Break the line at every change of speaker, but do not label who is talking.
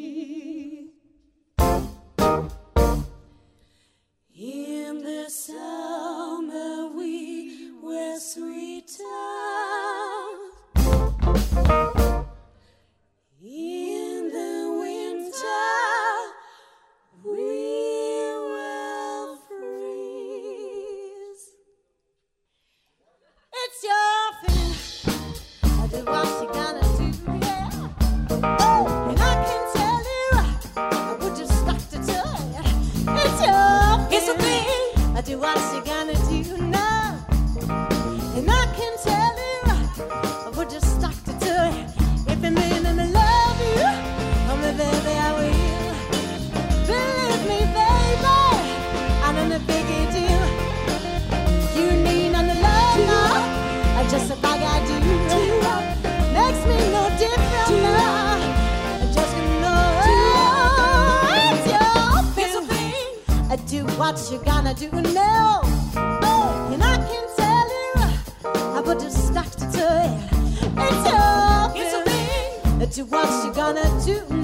In the summer we were sweeter. In the winter we will freeze. It's your thing. I do what you gonna do, yeah. Oh, and I can tell you, I would just stuck to it. It's your thing. I do what you gonna do now. And I can tell you, I would just stuck to it. If it means I love you, oh my baby, I will. Believe me, baby, I know the biggie deal. You need none of love now, just like I do. Makes me no different now. I just know it's your thing. I do what you gonna do now. Oh, and I can tell you, I would just stuck to it. It's your thing. I do what you gonna do now.